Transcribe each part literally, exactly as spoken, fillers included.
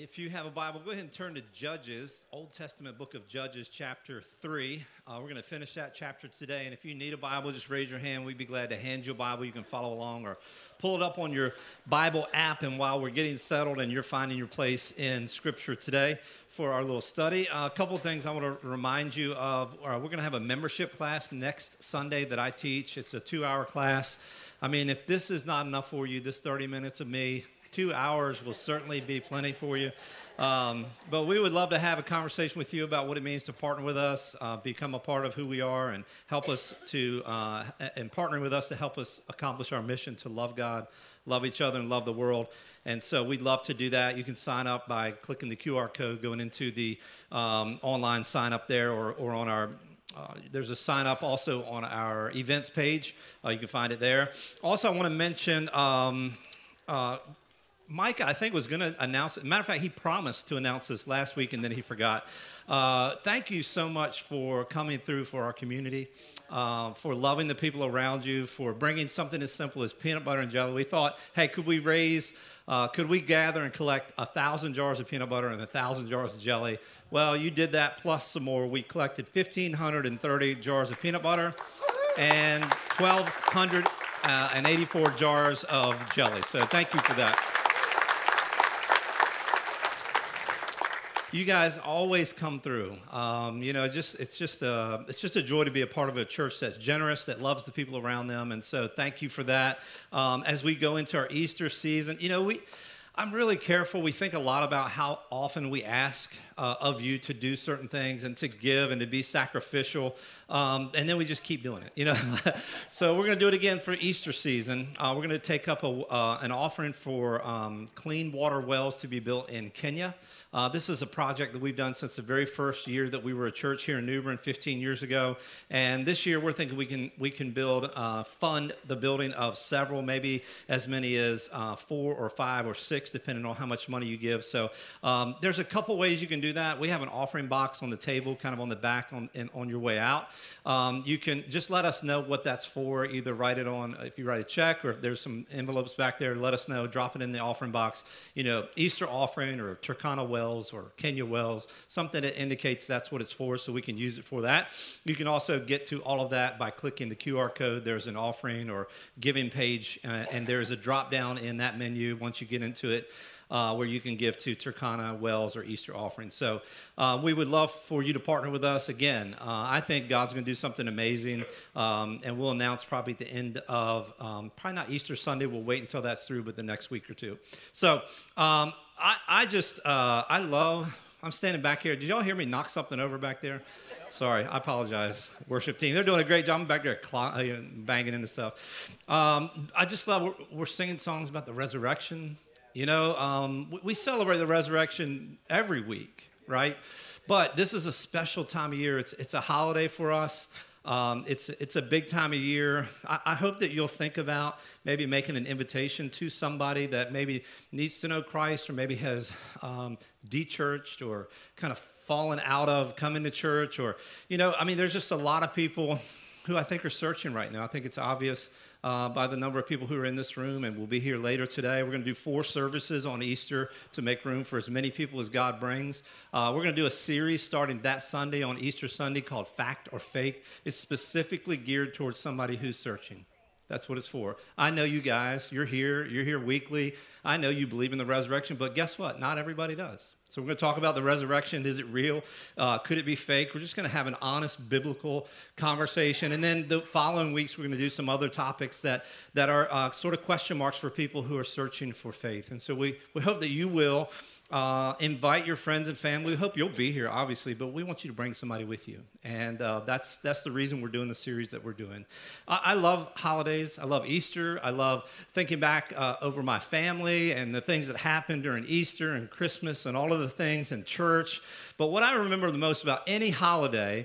If you have a Bible, go ahead and turn to Judges, Old Testament book of Judges, chapter three. Uh, we're going to finish that chapter today, and if you need a Bible, just raise your hand. We'd be glad to hand you a Bible. You can follow along or pull it up on your Bible app, and while we're getting settled and you're finding your place in Scripture today for our little study, uh, a couple of things I want to remind you of. Uh, we're going to have a membership class next Sunday that I teach. It's a two-hour class. I mean, if this is not enough for you, this thirty minutes of me, Two hours will certainly be plenty for you. Um, but we would love to have a conversation with you about what it means to partner with us, uh, become a part of who we are, and help us to, uh, and partner with us to help us accomplish our mission to love God, love each other, and love the world. And so we'd love to do that. You can sign up by clicking the Q R code, going into the um, online sign up there, or, or on our Uh, there's a sign up also on our events page. Uh, you can find it there. Also, I want to mention um, uh, Mike, I think, was going to announce it. Matter of fact, he promised to announce this last week, and then he forgot. Uh, thank you so much for coming through for our community, uh, for loving the people around you, for bringing something as simple as peanut butter and jelly. We thought, hey, could we raise, uh, could we gather and collect a thousand jars of peanut butter and a thousand jars of jelly? Well, you did that plus some more. We collected one thousand five hundred thirty jars of peanut butter and one thousand two hundred eighty-four jars of jelly. So thank you for that. You guys always come through. Um, you know, just it's just a it's just a joy to be a part of a church that's generous, that loves the people around them, and so thank you for that. Um, as we go into our Easter season, you know, we. I'm really careful. We think a lot about how often we ask uh, of you to do certain things and to give and to be sacrificial, um, and then we just keep doing it, you know. So we're going to do it again for Easter season. Uh, we're going to take up a, uh, an offering for um, clean water wells to be built in Kenya. Uh, this is a project that we've done since the very first year that we were a church here in New Bern fifteen years ago, and this year we're thinking we can we can build uh, fund the building of several, maybe as many as uh, four or five or six, depending on how much money you give. So um, there's a couple ways you can do that. We have an offering box on the table, kind of on the back on in, on your way out. Um, you can just let us know what that's for. Either write it on, if you write a check, or if there's some envelopes back there, let us know. Drop it in the offering box. You know, Easter offering or Turkana wells or Kenya wells, something that indicates that's what it's for, so we can use it for that. You can also get to all of that by clicking the Q R code. There's an offering or giving page, uh, and there's a drop down in that menu once you get into it, Uh, where you can give to Turkana wells or Easter offerings. So uh, we would love for you to partner with us. Again, uh, I think God's going to do something amazing, um, and we'll announce probably at the end of, um, probably not Easter Sunday. We'll wait until that's through, but the next week or two. So um, I, I just, uh, I love, I'm standing back here. Did y'all hear me knock something over back there? Sorry, I apologize, worship team. They're doing a great job. I'm back there cl- banging into stuff. Um, I just love, we're, we're singing songs about the resurrection. You know, um, we celebrate the resurrection every week, right? But this is a special time of year. It's it's a holiday for us. Um, it's it's a big time of year. I, I hope that you'll think about maybe making an invitation to somebody that maybe needs to know Christ, or maybe has um, de-churched or kind of fallen out of coming to church. Or, you know, I mean, there's just a lot of people who I think are searching right now. I think it's obvious Uh, by the number of people who are in this room, and we'll be here later today. We're going to do four services on Easter to make room for as many people as God brings. Uh, we're going to do a series starting that Sunday, on Easter Sunday, called Fact or Fake. It's specifically geared towards somebody who's searching. That's what it's for. I know you guys, you're here, you're here weekly. I know you believe in the resurrection, but guess what? Not everybody does. So we're going to talk about the resurrection. Is it real? Uh, could it be fake? We're just going to have an honest biblical conversation. And then the following weeks, we're going to do some other topics that, that are uh, sort of question marks for people who are searching for faith. And so we, we hope that you will Uh, invite your friends and family. We hope you'll be here, obviously, but we want you to bring somebody with you. And uh, that's that's the reason we're doing the series that we're doing. I, I love holidays. I love Easter. I love thinking back uh, over my family and the things that happened during Easter and Christmas and all of the things in church. But what I remember the most about any holiday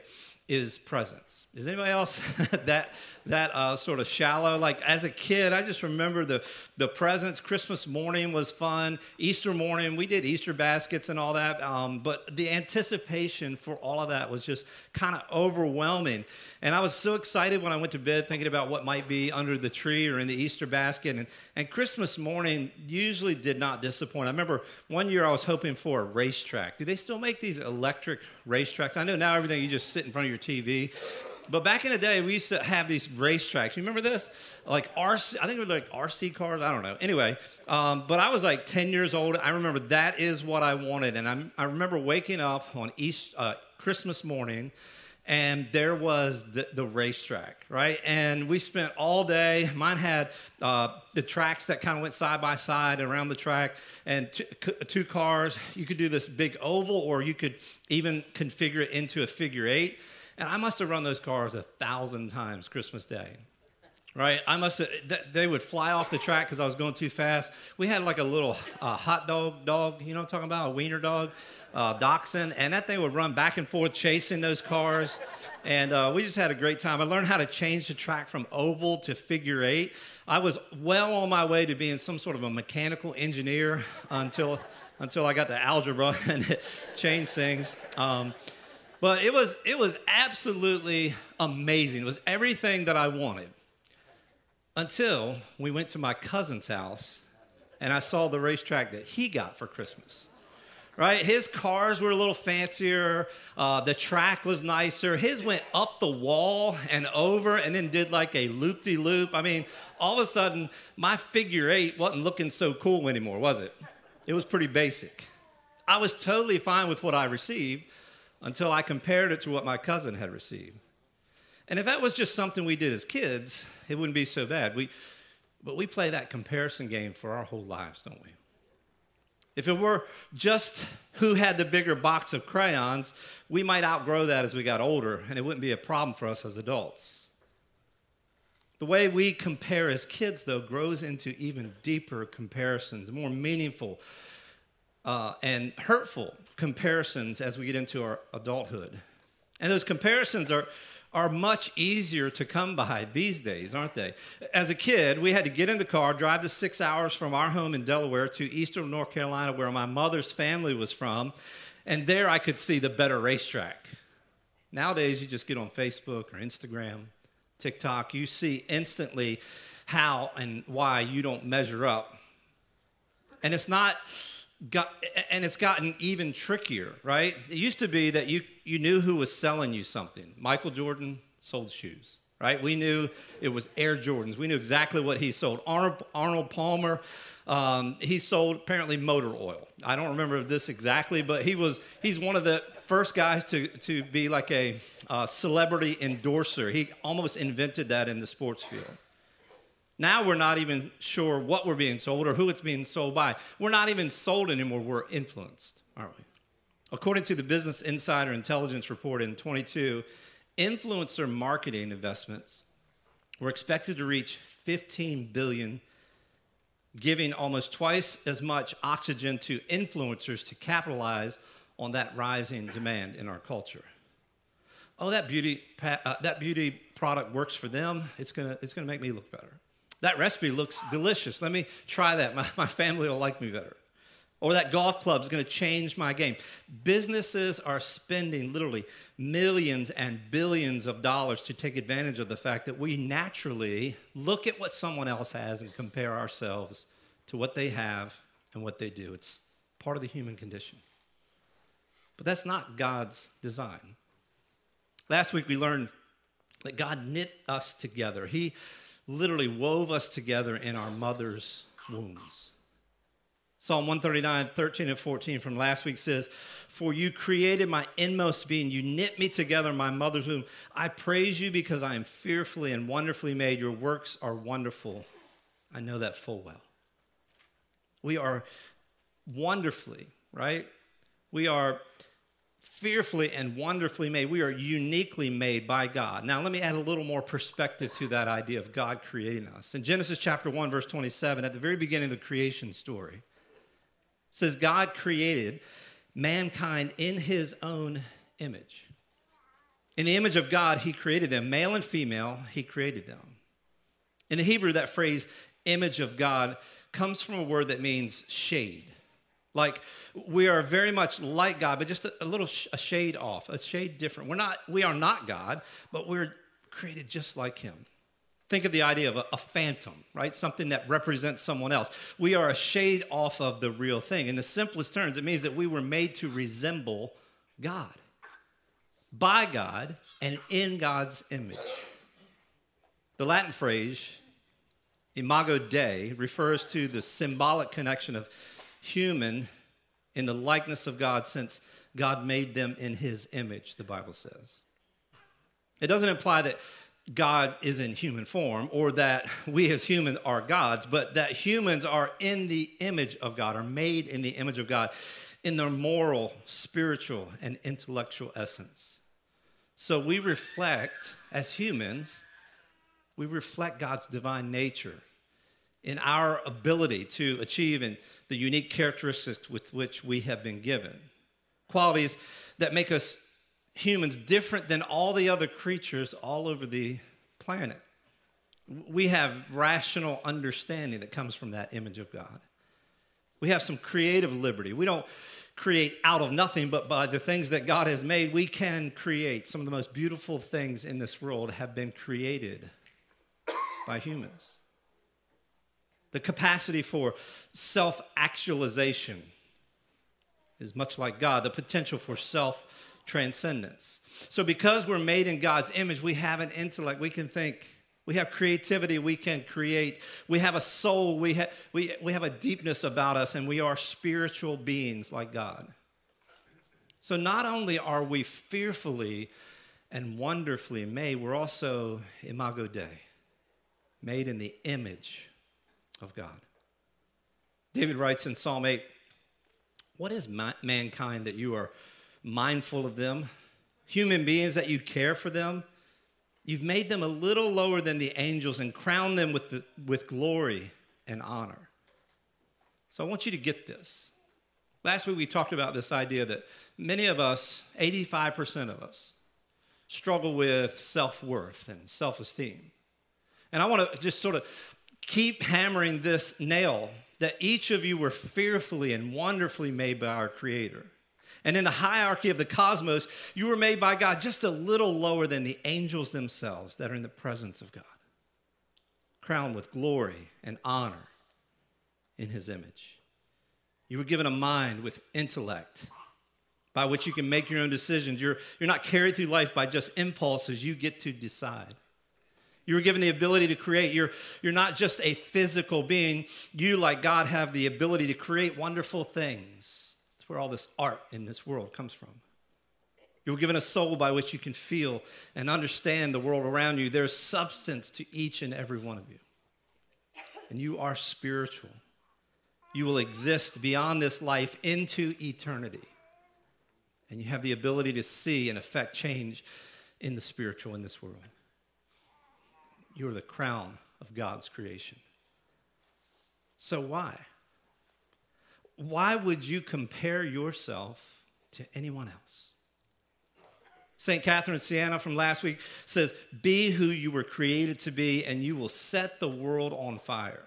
is presents. Is anybody else that that uh, sort of shallow? Like as a kid, I just remember the the presents. Christmas morning was fun. Easter morning, we did Easter baskets and all that. Um, but the anticipation for all of that was just kind of overwhelming. And I was so excited when I went to bed thinking about what might be under the tree or in the Easter basket. And, and Christmas morning usually did not disappoint. I remember one year I was hoping for a racetrack. Do they still make these electric racetracks? I know now everything, you just sit in front of your T V. But back in the day, we used to have these racetracks. You remember this? Like R C, I think it was like R C cars. I don't know. Anyway, um, but I was like ten years old. I remember that is what I wanted. And I'm, I remember waking up on East, uh, Christmas morning, and there was the, the racetrack, right? And we spent all day. Mine had uh, the tracks that kind of went side by side around the track, and two, two cars. You could do this big oval, or you could even configure it into a figure eight. And I must have run those cars a thousand times Christmas Day, right? I must have, they would fly off the track because I was going too fast. We had like a little uh, hot dog dog, you know what I'm talking about, a wiener dog, uh, dachshund, and that thing would run back and forth chasing those cars. And uh, we just had a great time. I learned how to change the track from oval to figure eight. I was well on my way to being some sort of a mechanical engineer until, until I got to algebra and it changed things. Um, But it was it was absolutely amazing. It was everything that I wanted until we went to my cousin's house and I saw the racetrack that he got for Christmas. Right? His cars were a little fancier. Uh, the track was nicer. His went up the wall and over and then did like a loop-de-loop. I mean, all of a sudden, my figure eight wasn't looking so cool anymore, was it? It was pretty basic. I was totally fine with what I received until I compared it to what my cousin had received. And if that was just something we did as kids, it wouldn't be so bad. We, but we play that comparison game for our whole lives, don't we? If it were just who had the bigger box of crayons, we might outgrow that as we got older, and it wouldn't be a problem for us as adults. The way we compare as kids, though, grows into even deeper comparisons, more meaningful uh, and hurtful comparisons as we get into our adulthood. And those comparisons are, are much easier to come by these days, aren't they? As a kid, we had to get in the car, drive the six hours from our home in Delaware to eastern North Carolina, where my mother's family was from, and there I could see the better racetrack. Nowadays, you just get on Facebook or Instagram, TikTok, you see instantly how and why you don't measure up. And it's not... Got, and it's gotten even trickier, right? It used to be that you, you knew who was selling you something. Michael Jordan sold shoes, right? We knew it was Air Jordans. We knew exactly what he sold. Arnold, Arnold Palmer, um, he sold apparently motor oil. I don't remember this exactly, but he was he's one of the first guys to, to be like a uh, celebrity endorser. He almost invented that in the sports field. Now we're not even sure what we're being sold or who it's being sold by. We're not even sold anymore. We're influenced, aren't we? According to the Business Insider Intelligence Report in twenty-two, influencer marketing investments were expected to reach fifteen billion dollars, giving almost twice as much oxygen to influencers to capitalize on that rising demand in our culture. Oh, that beauty, uh, that beauty product works for them. It's gonna, it's gonna make me look better. That recipe looks delicious. Let me try that. My, my family will like me better. Or that golf club is going to change my game. Businesses are spending literally millions and billions of dollars to take advantage of the fact that we naturally look at what someone else has and compare ourselves to what they have and what they do. It's part of the human condition. But that's not God's design. Last week we learned that God knit us together. He literally wove us together in our mother's wombs. Psalm one thirty-nine, thirteen and fourteen from last week says, "For you created my inmost being. You knit me together in my mother's womb. I praise you because I am fearfully and wonderfully made. Your works are wonderful. I know that full well." We are wonderfully, right? We are fearfully and wonderfully made. We are uniquely made by God. Now, let me add a little more perspective to that idea of God creating us. In Genesis chapter one, verse twenty-seven, at the very beginning of the creation story, it says, God created mankind in his own image. In the image of God, he created them. Male and female, he created them. In the Hebrew, that phrase, image of God, comes from a word that means shade. Like, we are very much like God, but just a, a little sh- a shade off, a shade different. We're not, we are not God, but we're created just like him. Think of the idea of a, a phantom, right? Something that represents someone else. We are a shade off of the real thing. In the simplest terms, it means that we were made to resemble God, by God, and in God's image. The Latin phrase, imago Dei, refers to the symbolic connection of human in the likeness of God, since God made them in his image, the Bible says. It doesn't imply that God is in human form or that we as humans are gods, but that humans are in the image of God, are made in the image of God in their moral, spiritual, and intellectual essence. So we reflect, as humans, we reflect God's divine nature in our ability to achieve in the unique characteristics with which we have been given. Qualities that make us humans different than all the other creatures all over the planet. We have rational understanding that comes from that image of God. We have some creative liberty. We don't create out of nothing, but by the things that God has made, we can create. Some of the most beautiful things in this world have been created by humans. The capacity for self-actualization is much like God, the potential for self-transcendence. So because we're made in God's image, we have an intellect, we can think, we have creativity, we can create, we have a soul, we, ha- we, we have a deepness about us, and we are spiritual beings like God. So not only are we fearfully and wonderfully made, we're also imago Dei, made in the image of God. David writes in Psalm eight, "What is ma- mankind that you are mindful of them? Human beings that you care for them? You've made them a little lower than the angels and crowned them with, the, with glory and honor." So I want you to get this. Last week we talked about this idea that many of us, eighty-five percent of us, struggle with self-worth and self-esteem. And I want to just sort of keep hammering this nail that each of you were fearfully and wonderfully made by our Creator. And in the hierarchy of the cosmos, you were made by God just a little lower than the angels themselves that are in the presence of God, crowned with glory and honor in his image. You were given a mind with intellect by which you can make your own decisions. You're, you're not carried through life by just impulses. You get to decide. You were given the ability to create. You're, you're not just a physical being. You, like God, have the ability to create wonderful things. That's where all this art in this world comes from. You were given a soul by which you can feel and understand the world around you. There's substance to each and every one of you. And you are spiritual. You will exist beyond this life into eternity. And you have the ability to see and affect change in the spiritual in this world. You are the crown of God's creation. So why? Why would you compare yourself to anyone else? Saint Catherine of Siena from last week says, "Be who you were created to be, and you will set the world on fire."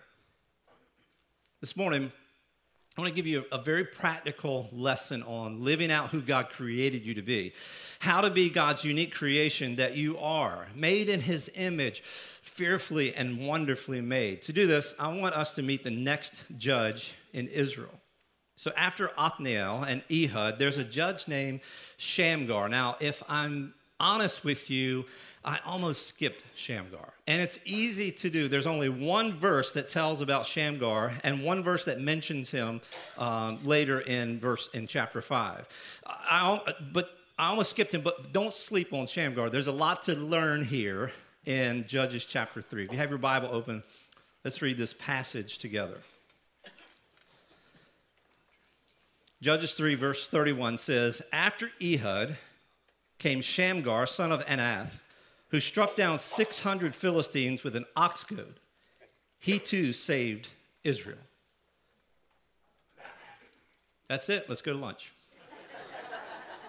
This morning, I want to give you a very practical lesson on living out who God created you to be. How to be God's unique creation that you are, made in his image, fearfully and wonderfully made. To do this, I want us to meet the next judge in Israel. So after Othniel and Ehud, there's a judge named Shamgar. Now, if I'm honest with you, I almost skipped Shamgar. And it's easy to do. There's only one verse that tells about Shamgar and one verse that mentions him um, later in verse in chapter five. I, but I almost skipped him, but don't sleep on Shamgar. There's a lot to learn here in Judges chapter three. If you have your Bible open, let's read this passage together. Judges three, verse thirty-one says, "After Ehud came Shamgar, son of Anath, who struck down six hundred Philistines with an ox goad. He too saved Israel." That's it. Let's go to lunch.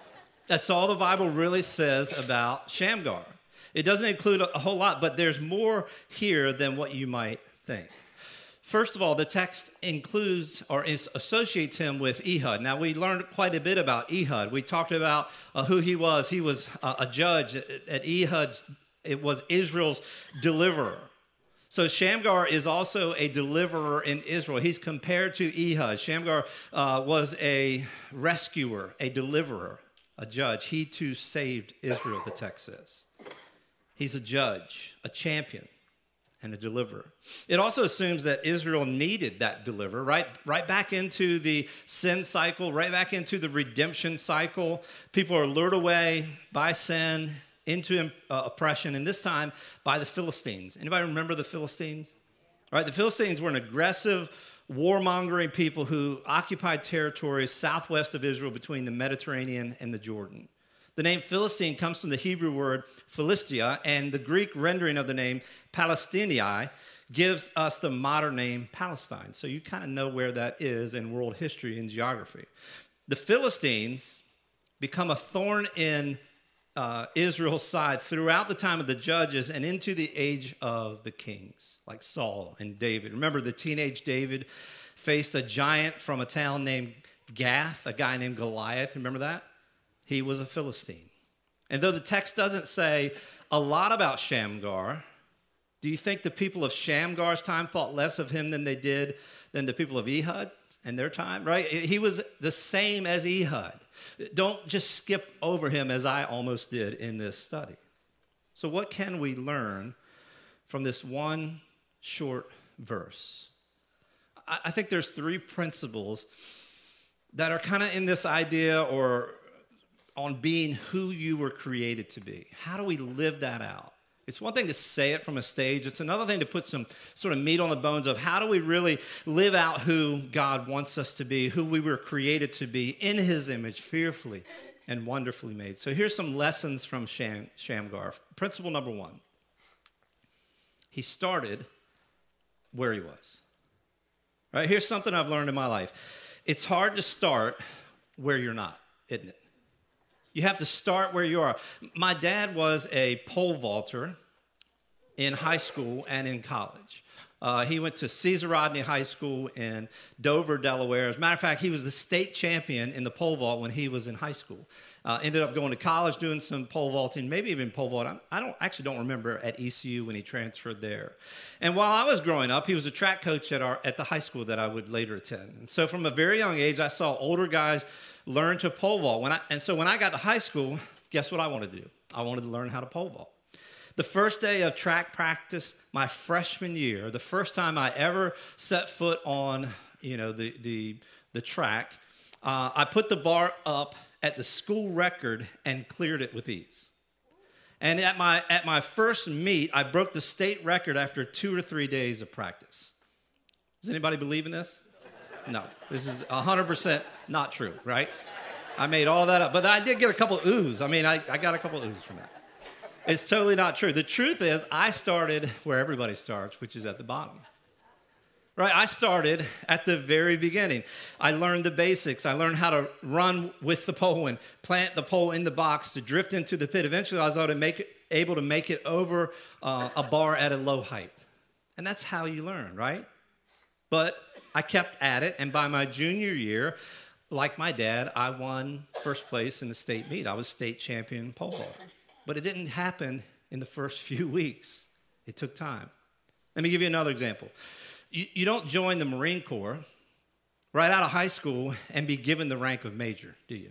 That's all the Bible really says about Shamgar. It doesn't include a whole lot, but there's more here than what you might think. First of all, the text includes or is, associates him with Ehud. Now, we learned quite a bit about Ehud. We talked about uh, who he was. He was uh, a judge at Ehud's. It was Israel's deliverer. So Shamgar is also a deliverer in Israel. He's compared to Ehud. Shamgar uh, was a rescuer, a deliverer, a judge. He too saved Israel, the text says. He's a judge, a champion, and a deliverer. It also assumes that Israel needed that deliverer, right? Right back into the sin cycle, right back into the redemption cycle. People are lured away by sin into uh, oppression, and this time by the Philistines. Anybody remember the Philistines? All right, the Philistines were an aggressive, warmongering people who occupied territories southwest of Israel between the Mediterranean and the Jordan. The name Philistine comes from the Hebrew word Philistia, and the Greek rendering of the name Palestinii gives us the modern name Palestine. So you kind of know where that is in world history and geography. The Philistines become a thorn in uh, Israel's side throughout the time of the judges and into the age of the kings, like Saul and David. Remember, the teenage David faced a giant from a town named Gath, a guy named Goliath. Remember that? He was a Philistine. And though the text doesn't say a lot about Shamgar, do you think the people of Shamgar's time thought less of him than they did than the people of Ehud and their time, right? He was the same as Ehud. Don't just skip over him as I almost did in this study. So what can we learn from this one short verse? I think there's three principles that are kind of in this idea or on being who you were created to be. How do we live that out? It's one thing to say it from a stage. It's another thing to put some sort of meat on the bones of how do we really live out who God wants us to be, who we were created to be in his image, fearfully and wonderfully made. So here's some lessons from Sham, Shamgar. Principle number one. He started where he was. Right? Here's something I've learned in my life. It's hard to start where you're not, isn't it? You have to start where you are. My dad was a pole vaulter in high school and in college. Uh, he went to Caesar Rodney High School in Dover, Delaware. As a matter of fact, he was the state champion in the pole vault when he was in high school. Uh, ended up going to college, doing some pole vaulting, maybe even pole vault. I don't actually don't remember at E C U when he transferred there. And while I was growing up, he was a track coach at our at the high school that I would later attend. And so from a very young age, I saw older guys learn to pole vault. When I, and so when I got to high school, guess what I wanted to do? I wanted to learn how to pole vault. The first day of track practice, my freshman year, the first time I ever set foot on, you know, the the the track, uh, I put the bar up at the school record and cleared it with ease. And at my at my first meet, I broke the state record after two or three days of practice. Does anybody believe in this? No, this is one hundred percent not true, right? I made all that up, but I did get a couple oohs. I mean, I, I got a couple oohs from that. It's totally not true. The truth is, I started where everybody starts, which is at the bottom. Right? I started at the very beginning. I learned the basics. I learned how to run with the pole and plant the pole in the box to drift into the pit. Eventually, I was able to make it, able to make it over uh, a bar at a low height. And that's how you learn, right? But I kept at it, and by my junior year, like my dad, I won first place in the state meet. I was state champion pole vaulter. But it didn't happen in the first few weeks. It took time. Let me give you another example. You, you don't join the Marine Corps right out of high school and be given the rank of major, do you?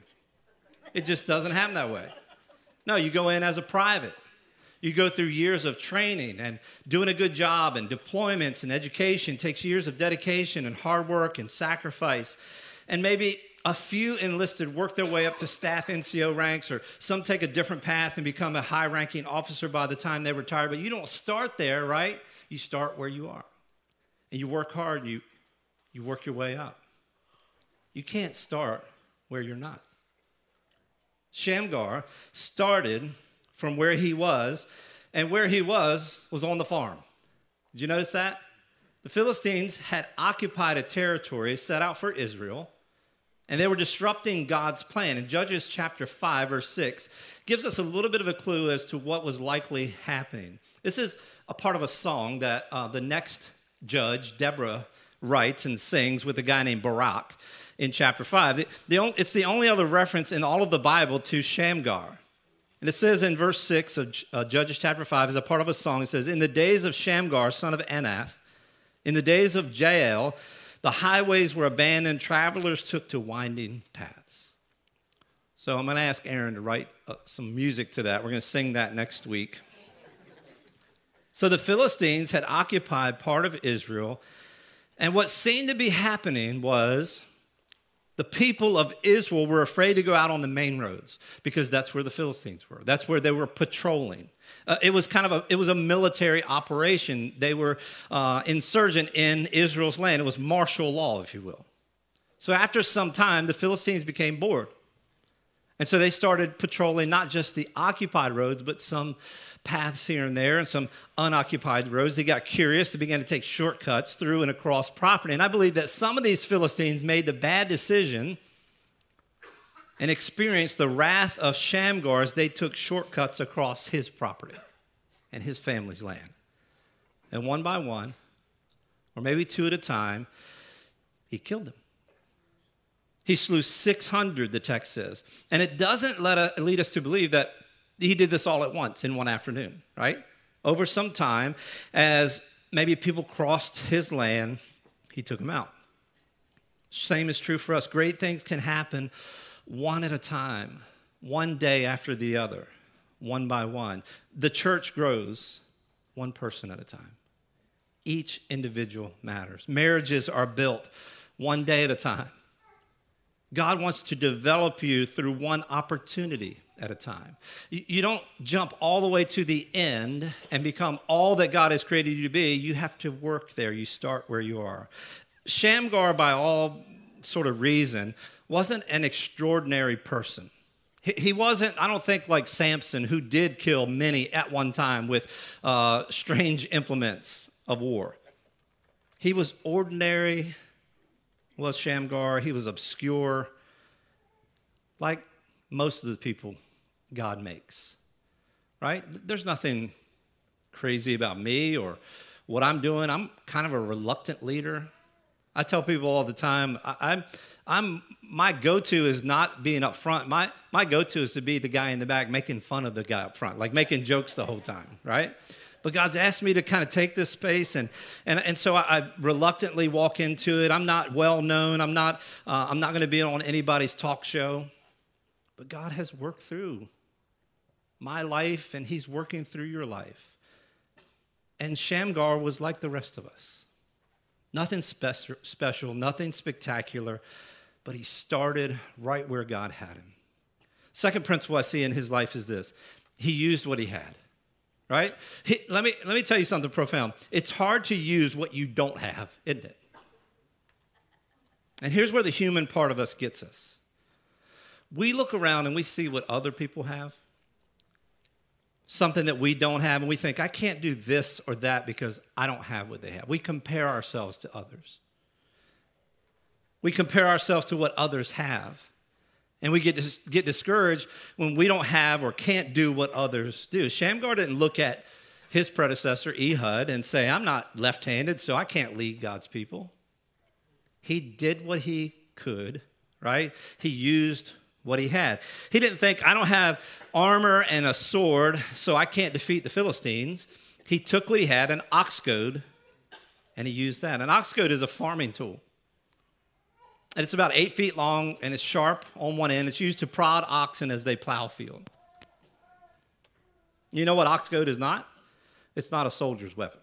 It just doesn't happen that way. No, you go in as a private. You go through years of training and doing a good job, and deployments and education takes years of dedication and hard work and sacrifice. And maybe a few enlisted work their way up to staff N C O ranks, or some take a different path and become a high-ranking officer by the time they retire. But you don't start there, right? You start where you are. And you work hard, you, you work your way up. You can't start where you're not. Shamgar started from where he was, and where he was was on the farm. Did you notice that? The Philistines had occupied a territory set out for Israel, And they were disrupting God's plan. And Judges chapter five, verse six, gives us a little bit of a clue as to what was likely happening. This is a part of a song that uh, the next judge, Deborah, writes and sings with a guy named Barak in chapter five. The, the only, it's the only other reference in all of the Bible to Shamgar. And it says in verse six of uh, Judges chapter five, as a part of a song, it says, "In the days of Shamgar, son of Anath, in the days of Jael, the highways were abandoned, travelers took to winding paths." So I'm going to ask Aaron to write uh, some music to that. We're going to sing that next week. So the Philistines had occupied part of Israel, and what seemed to be happening was the people of Israel were afraid to go out on the main roads because that's where the Philistines were. That's where they were patrolling. Uh, it was kind of a, it was a military operation. They were uh, insurgent in Israel's land. It was martial law, if you will. So after some time, the Philistines became bored. And so they started patrolling not just the occupied roads, but some paths here and there and some unoccupied roads. They got curious. They began to take shortcuts through and across property. And I believe that some of these Philistines made the bad decision and experienced the wrath of Shamgar as they took shortcuts across his property and his family's land. And one by one, or maybe two at a time, he killed them. He slew six hundred, the text says. And it doesn't let us, lead us to believe that he did this all at once in one afternoon, right? Over some time, as maybe people crossed his land, he took them out. Same is true for us. Great things can happen one at a time, one day after the other, one by one. The church grows one person at a time. Each individual matters. Marriages are built one day at a time. God wants to develop you through one opportunity at a time. You don't jump all the way to the end and become all that God has created you to be. You have to work there. You start where you are. Shamgar, by all sort of reason, wasn't an extraordinary person. He wasn't, I don't think, like Samson, who did kill many at one time with uh, strange implements of war. He was ordinary, was Shamgar. He was obscure, like most of the people God makes, right? There's nothing crazy about me or what I'm doing. I'm kind of a reluctant leader. I tell people all the time, I, I'm, I'm, my go-to is not being up front. My, my go-to is to be the guy in the back making fun of the guy up front, like making jokes the whole time, right? But God's asked me to kind of take this space, and and, and so I, I reluctantly walk into it. I'm not well known. I'm not, uh, I'm not going to be on anybody's talk show. But God has worked through my life, and he's working through your life. And Shamgar was like the rest of us. Nothing spe- special, nothing spectacular, but he started right where God had him. Second principle I see in his life is this. He used what he had. Right? He, let me let me tell you something profound. It's hard to use what you don't have, isn't it? And here's where the human part of us gets us. We look around and we see what other people have, something that we don't have, and we think, I can't do this or that because I don't have what they have. We compare ourselves to others. We compare ourselves to what others have. And we get dis- get discouraged when we don't have or can't do what others do. Shamgar didn't look at his predecessor, Ehud, and say, I'm not left-handed, so I can't lead God's people. He did what he could, right? He used what he had. He didn't think, I don't have armor and a sword, so I can't defeat the Philistines. He took what he had, an ox goad, and he used that. An ox goad is a farming tool. And it's about eight feet long, and it's sharp on one end. It's used to prod oxen as they plow a field. You know what ox goad is not? It's not a soldier's weapon.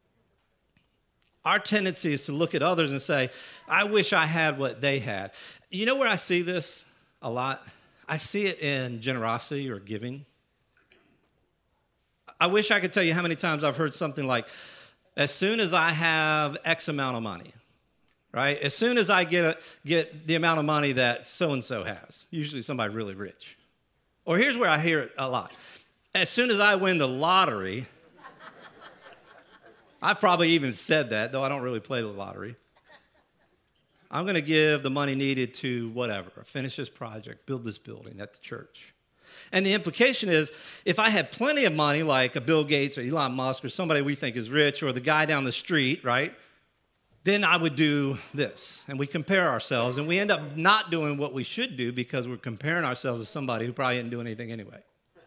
Our tendency is to look at others and say, I wish I had what they had. You know where I see this a lot? I see it in generosity or giving. I wish I could tell you how many times I've heard something like, as soon as I have X amount of money, right? As soon as I get a, get the amount of money that so-and-so has, usually somebody really rich. Or here's where I hear it a lot. As soon as I win the lottery, I've probably even said that, though I don't really play the lottery. I'm going to give the money needed to whatever, finish this project, build this building at the church. And the implication is, if I had plenty of money, like a Bill Gates or Elon Musk or somebody we think is rich or the guy down the street, right, then I would do this. And we compare ourselves, and we end up not doing what we should do because we're comparing ourselves to somebody who probably didn't do anything anyway.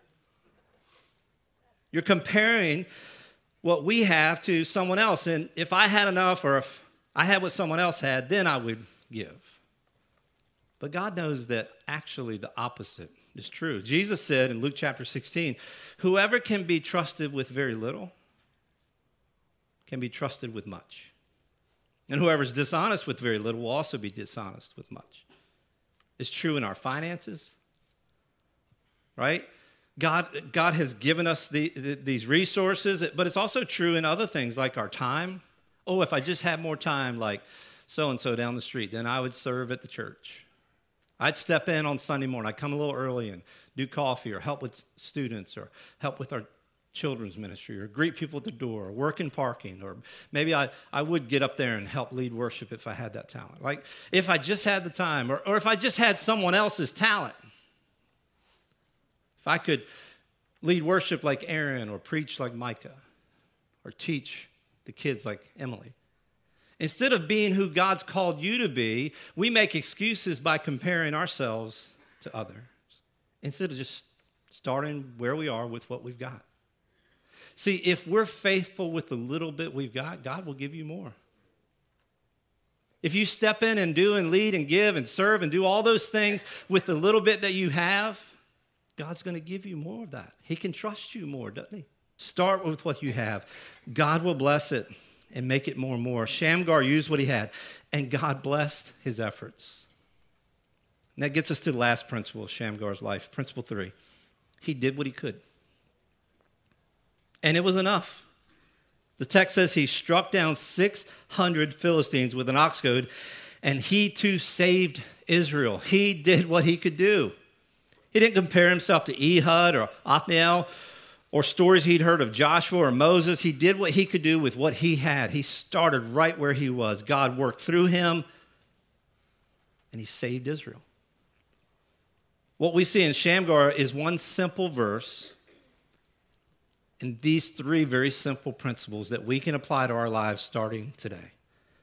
You're comparing what we have to someone else. And if I had enough, or if I had what someone else had, then I would give. But God knows that actually the opposite is true. Jesus said in Luke chapter sixteen, whoever can be trusted with very little can be trusted with much. And whoever's dishonest with very little will also be dishonest with much. It's true in our finances, right? God, God has given us the, the, these resources, but it's also true in other things like our time. Oh, if I just had more time like so-and-so down the street, then I would serve at the church. I'd step in on Sunday morning. I'd come a little early and do coffee or help with students or help with our children's ministry or greet people at the door or work in parking, or maybe I, I would get up there and help lead worship if I had that talent. Like if I just had the time, or, or if I just had someone else's talent. If I could lead worship like Aaron, or preach like Micah, or teach the kids like Emily. Instead of being who God's called you to be, we make excuses by comparing ourselves to others, instead of just starting where we are with what we've got. See, if we're faithful with the little bit we've got, God will give you more. If you step in and do and lead and give and serve and do all those things with the little bit that you have, God's going to give you more of that. He can trust you more, doesn't he? Start with what you have. God will bless it and make it more and more. Shamgar used what he had, and God blessed his efforts. And that gets us to the last principle of Shamgar's life, principle three. He did what he could. And it was enough. The text says he struck down six hundred Philistines with an ox goad, and he too saved Israel. He did what he could do. He didn't compare himself to Ehud or Othniel or stories he'd heard of Joshua or Moses. He did what he could do with what he had. He started right where he was. God worked through him, and he saved Israel. What we see in Shamgar is one simple verse and these three very simple principles that we can apply to our lives starting today.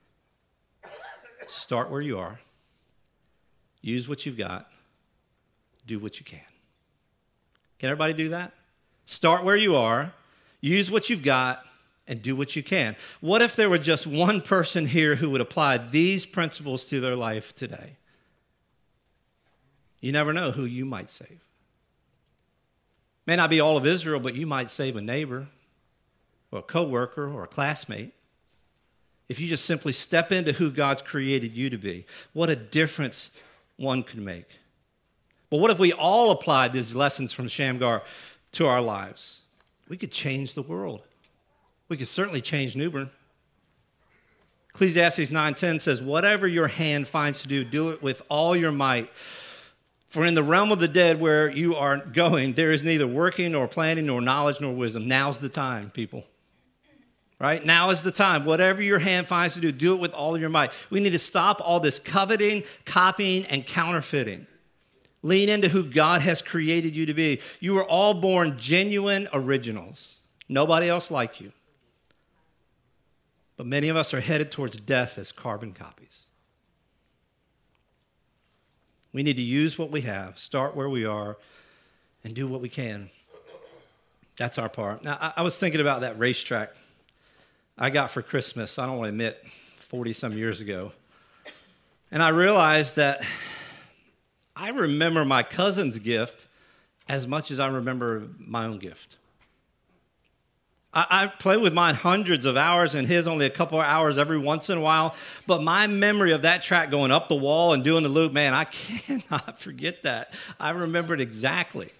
Start where you are. Use what you've got. Do what you can. Can everybody do that? Start where you are. Use what you've got. And do what you can. What if there were just one person here who would apply these principles to their life today? You never know who you might save. May not be all of Israel, but you might save a neighbor or a coworker or a classmate. If you just simply step into who God's created you to be, what a difference one could make. But what if we all applied these lessons from Shamgar to our lives? We could change the world. We could certainly change New Bern. Ecclesiastes nine ten says, whatever your hand finds to do, do it with all your might. For in the realm of the dead where you are going, there is neither working nor planning nor knowledge nor wisdom. Now's the time, people. Right? Now is the time. Whatever your hand finds to do, do it with all your might. We need to stop all this coveting, copying, and counterfeiting. Lean into who God has created you to be. You were all born genuine originals. Nobody else like you. But many of us are headed towards death as carbon copies. We need to use what we have, start where we are, and do what we can. That's our part. Now, I, I was thinking about that racetrack I got for Christmas, I don't want to admit, forty-some years ago. And I realized that I remember my cousin's gift as much as I remember my own gift. I, I play with mine hundreds of hours and his only a couple of hours every once in a while. But my memory of that track going up the wall and doing the loop, man, I cannot forget that. I remember it exactly.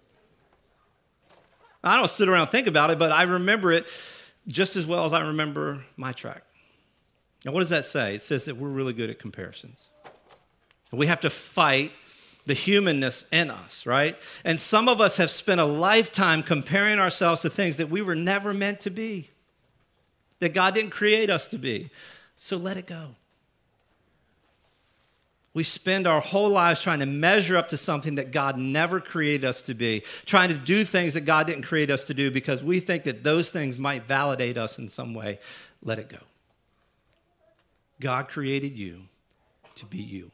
I don't sit around and think about it, but I remember it just as well as I remember my track. Now, what does that say? It says that we're really good at comparisons. We have to fight the humanness in us, right? And some of us have spent a lifetime comparing ourselves to things that we were never meant to be, that God didn't create us to be. So let it go. We spend our whole lives trying to measure up to something that God never created us to be, trying to do things that God didn't create us to do because we think that those things might validate us in some way. Let it go. God created you to be you.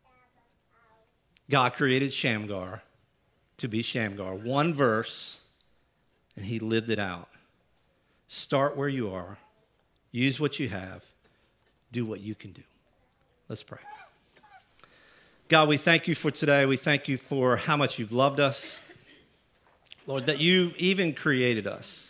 God created Shamgar to be Shamgar. One verse, and he lived it out. Start where you are. Use what you have. Do what you can do. Let's pray. God, we thank you for today. We thank you for how much you've loved us. Lord, that you even created us.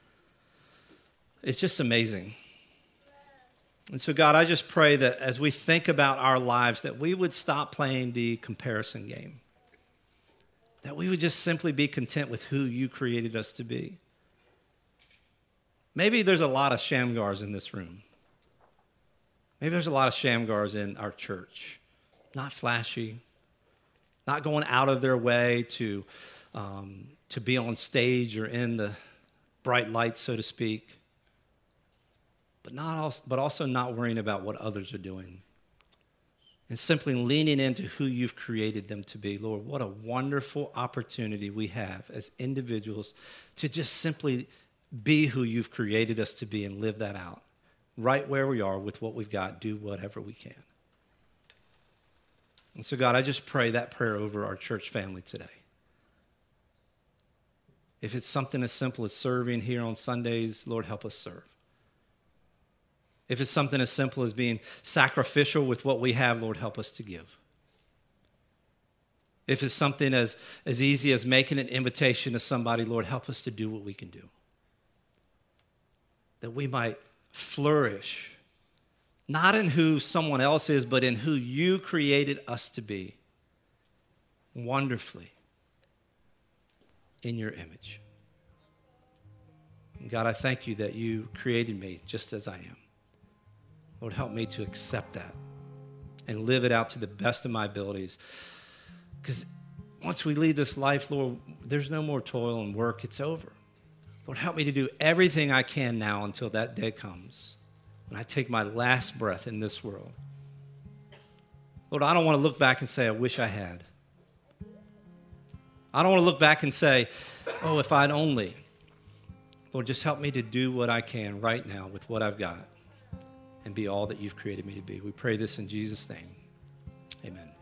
It's just amazing. And so, God, I just pray that as we think about our lives, that we would stop playing the comparison game. That we would just simply be content with who you created us to be. Maybe there's a lot of Shamgars in this room. Maybe there's a lot of Shamgars in our church. Not flashy, not going out of their way to, um, to be on stage or in the bright lights, so to speak, but, not also, but also not worrying about what others are doing and simply leaning into who you've created them to be. Lord, what a wonderful opportunity we have as individuals to just simply be who you've created us to be and live that out right where we are with what we've got, do whatever we can. And so, God, I just pray that prayer over our church family today. If it's something as simple as serving here on Sundays, Lord, help us serve. If it's something as simple as being sacrificial with what we have, Lord, help us to give. If it's something as, as easy as making an invitation to somebody, Lord, help us to do what we can do. That we might flourish, not in who someone else is, but in who you created us to be, wonderfully, in your image. And God, I thank you that you created me just as I am. Lord, help me to accept that and live it out to the best of my abilities. Because once we leave this life, Lord, there's no more toil and work. It's over. Lord, help me to do everything I can now until that day comes when I take my last breath in this world. Lord, I don't want to look back and say, I wish I had. I don't want to look back and say, oh, if I'd only. Lord, just help me to do what I can right now with what I've got and be all that you've created me to be. We pray this in Jesus' name. Amen.